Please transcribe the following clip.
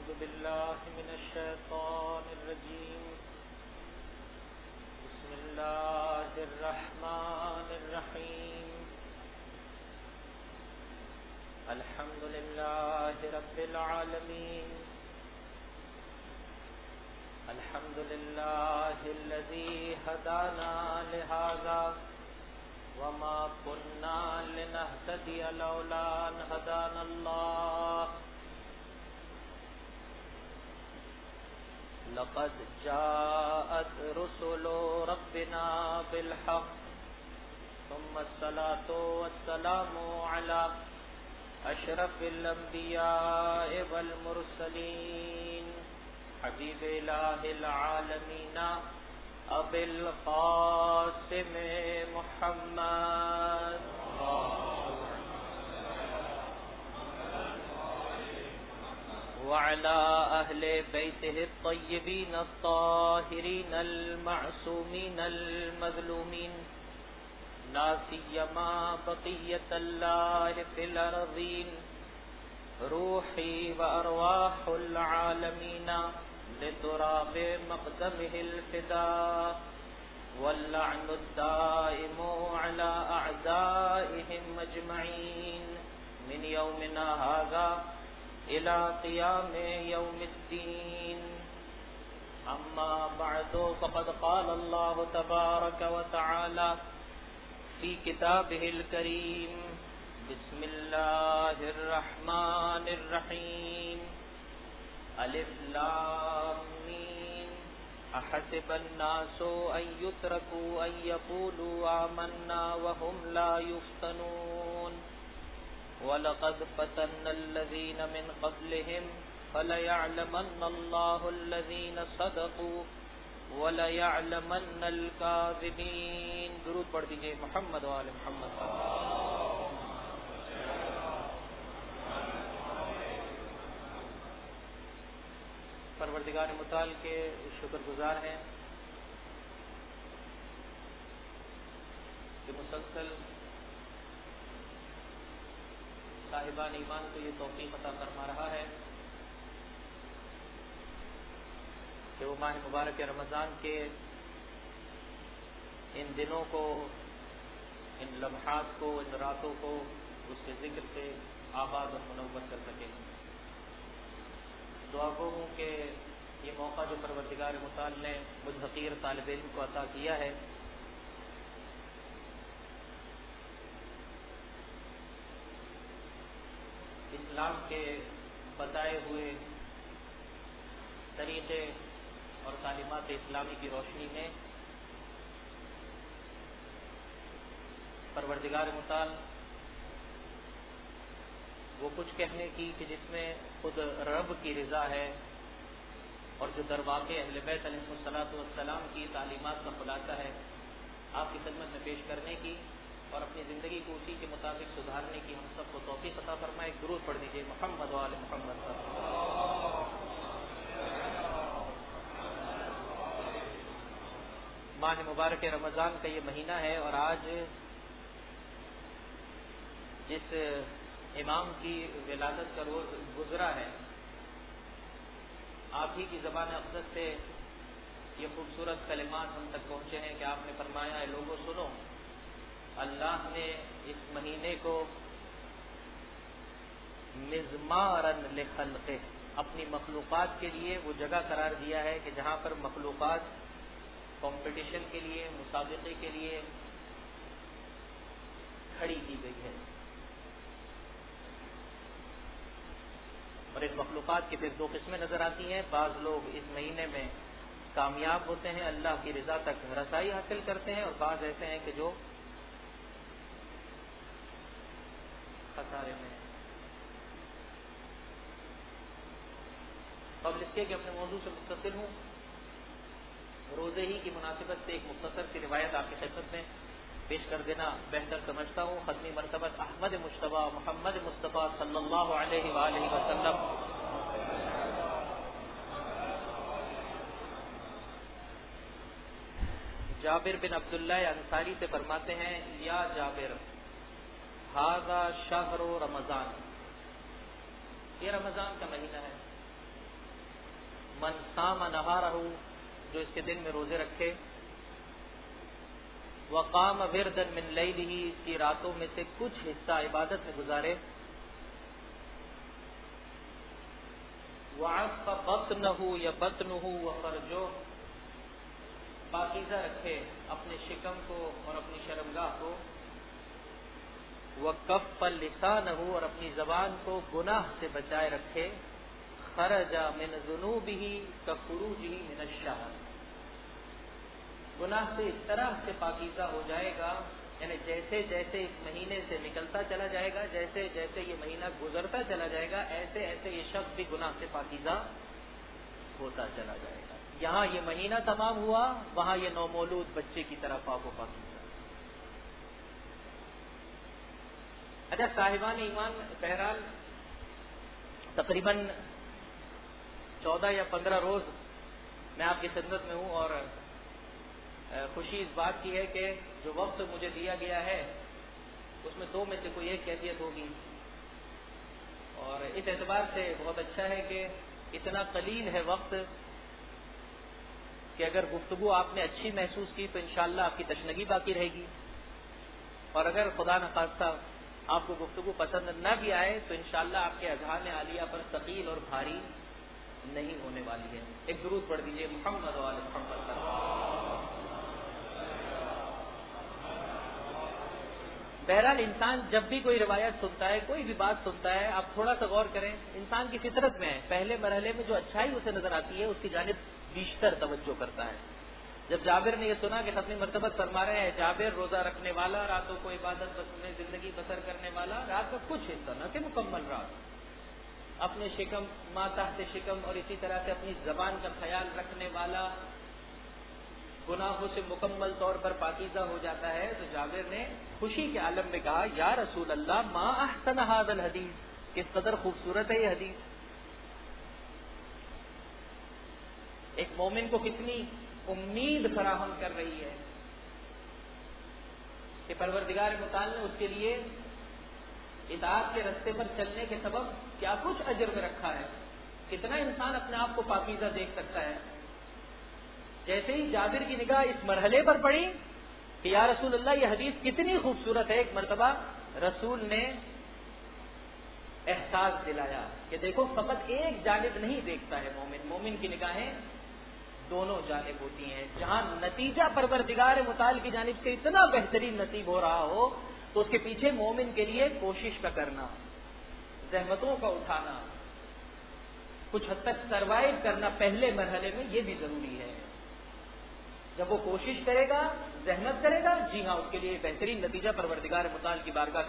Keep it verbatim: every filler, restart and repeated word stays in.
أعوذ بالله من الشيطان الرجيم بسم الله الرحمن الرحيم الحمد لله رب العالمين الحمد لله الذي هدانا لهذا وما كنا لنهتدي لولا أن هدانا الله لقد جاءت رسل ربنا بالحق ثم الصلاة والسلام على أشرف الأنبياء والمرسلين حبيب إله العالمين أبي القاسم محمد وعلى أهل بيته الطيبين الطاهرين المعصومين المظلومين لا سيما بقية الله في الأرضين روحي وأرواح العالمين لتراب مقدمه الفداء واللعن الدائم على أعدائهم أجمعين من يومنا هذا إلى قيام يوم الدين أما بعد فقد قال الله تبارك وتعالى في كتابه الكريم بسم الله الرحمن الرحيم الف لام میم احسب الناس ان يتركوا ان يقولوا آمنا وهم لا يفتنون ولقد فتنا الذين من قبلهم فليعلمن الله الذين صدقوا وَلَيَعْلَمَنَّ الْكَاذِبِينَ درود پڑھ دیجئے محمد و آل محمد. پروردگار متعال کے شکر گزار ہیں کہ مسلسل صاحبان ایمان کو یہ توفیق عطا فرما رہا ہے کہ وہ ماہ مبارک رمضان کے ان دنوں کو، ان لمحات کو، ان راتوں کو اس کے ذکر سے آباد اور منور کر سکیں. دعا گو ہوں کہ یہ موقع جو پروردگار متعال نے مجھ حقیر طالب علم کو عطا کیا ہے، اسلام کے بتائے ہوئے طریقے اور تعلیمات اسلامی کی روشنی میں پروردگار متعال وہ کچھ کہنے کی کہ جس میں خود رب کی رضا ہے اور جو در واقع اہل بیت علیہ الصلوۃ والسلام کی تعلیمات کا خلاصہ ہے، آپ کی خدمت میں پیش کرنے کی اور اپنی زندگی کو اسی کے مطابق سدھارنے کی ہم سب کو توفیق عطا فرمائے. درود پڑھ دیجیے محمد و آل محمد. ماہ مبارک رمضان کا یہ مہینہ ہے اور آج جس امام کی ولادت کا روز گزرا ہے، آپ ہی کی زبان اقدس سے یہ خوبصورت کلمات ہم تک پہنچے ہیں کہ آپ نے فرمایا ہے لوگوں سنو، اللہ نے اس مہینے کو مزمارن لخلقہ اپنی مخلوقات کے لیے وہ جگہ قرار دیا ہے کہ جہاں پر مخلوقات کمپٹیشن کے لیے، مسابقے کے لیے کھڑی کی گئی ہے. اور اس مخلوقات کی پھر دو قسمیں نظر آتی ہیں. بعض لوگ اس مہینے میں کامیاب ہوتے ہیں، اللہ کی رضا تک رسائی حاصل کرتے ہیں، اور بعض ایسے ہیں کہ جو خسارے میں. قبل اس کے کہ اپنے موضوع سے متصل ہوں، روزے ہی کی مناسبت سے ایک مختصر سی روایت آپ کی خدمت میں پیش کر دینا بہتر سمجھتا ہوں. ختمی مرتبہ احمد مصطفیٰ محمد مصطفیٰ صلی اللہ علیہ وآلہ وسلم جابر بن عبداللہ انصاری سے فرماتے ہیں، یا جابر ھذا شہر رمضان، یہ رمضان کا مہینہ ہے. من صام نہارہ، جو اس کے دن میں روزے رکھے، وقام وردا من لیلہ، اس کی راتوں میں سے کچھ حصہ عبادت میں گزارے، وعف بطنہ یا بطنہ وفرجہ، پاکیزہ رکھے اپنے شکم کو اور اپنی شرمگاہ کو، وکف لسانہ، اور اپنی زبان کو گناہ سے بچائے رکھے، خرج من ذنوبہ کخروجہ من الشہر، گناہ سے اس طرح سے پاکیزہ ہو جائے گا، یعنی جیسے جیسے اس مہینے سے نکلتا چلا جائے گا، جیسے جیسے یہ مہینہ گزرتا چلا جائے گا، ایسے ایسے یہ شخص بھی گناہ سے پاکیزہ ہوتا چلا جائے گا۔ یہاں یہ مہینہ تمام ہوا، وہاں یہ نومولود بچے کی طرح پاک و پاکیزہ۔ اچھا صاحبان ایمان، بہرحال تقریباً چودہ یا پندرہ روز میں آپ کی خدمت میں ہوں، اور خوشی اس بات کی ہے کہ جو وقت مجھے دیا گیا ہے اس میں دو میں سے کوئی ایک کیفیت ہوگی، اور اس اعتبار سے بہت اچھا ہے کہ اتنا قلیل ہے وقت کہ اگر گفتگو آپ نے اچھی محسوس کی تو انشاءاللہ آپ کی تشنگی باقی رہے گی، اور اگر خدا نخواستہ آپ کو گفتگو پسند نہ بھی آئے تو انشاءاللہ آپ کے اذہان عالیہ پر ثقیل اور بھاری نہیں ہونے والی ہے۔ ایک درود پڑھ دیجئے محمد و آل محمد۔ بہرحال انسان جب بھی کوئی روایت سنتا ہے، کوئی بھی بات سنتا ہے، آپ تھوڑا سا غور کریں، انسان کی فطرت میں ہے، پہلے مرحلے میں جو اچھائی اسے نظر آتی ہے اس کی جانب بیشتر توجہ کرتا ہے۔ جب جابر نے یہ سنا کہ ختم مرتبت فرما رہے ہیں، جابر روزہ رکھنے والا، راتوں کو عبادت میں زندگی بسر کرنے والا، رات کا کچھ حصہ نہ کہ مکمل رات اپنے شکم، ماں تحت شکم، اور اسی طرح سے اپنی زبان کا خیال رکھنے والا گناہوں سے مکمل طور پر پاکیزہ ہو جاتا ہے، تو جابر نے خوشی کے عالم میں کہا یا رسول اللہ ما احسن ھذا الحدیث، کس قدر خوبصورت ہے یہ حدیث۔ ایک مومن کو کتنی امید فراہم کر رہی ہے کہ پروردگار متعال نے اس کے لیے اطاعت کے رستے پر چلنے کے سبب کیا کچھ اجر میں رکھا ہے، کتنا انسان اپنے آپ کو پاکیزہ دیکھ سکتا ہے۔ جیسے ہی جابر کی نگاہ اس مرحلے پر پڑی کہ یا رسول اللہ یہ حدیث کتنی خوبصورت ہے، ایک مرتبہ رسول نے احساس دلایا کہ دیکھو فقط ایک جانب نہیں دیکھتا ہے مومن، مومن کی نگاہیں دونوں جانب ہوتی ہیں۔ جہاں نتیجہ پروردگار متعال کی جانب سے اتنا بہترین نصیب ہو رہا ہو تو اس کے پیچھے مومن کے لیے کوشش کا کرنا، زحمتوں کا اٹھانا، کچھ حد تک سروائیو کرنا پہلے مرحلے میں یہ بھی ضروری ہے۔ جب وہ کوشش کرے گا، زحمت کرے گا، جی ہاں اس کے لیے بہترین نتیجہ پروردگار متعال کی بارگاہ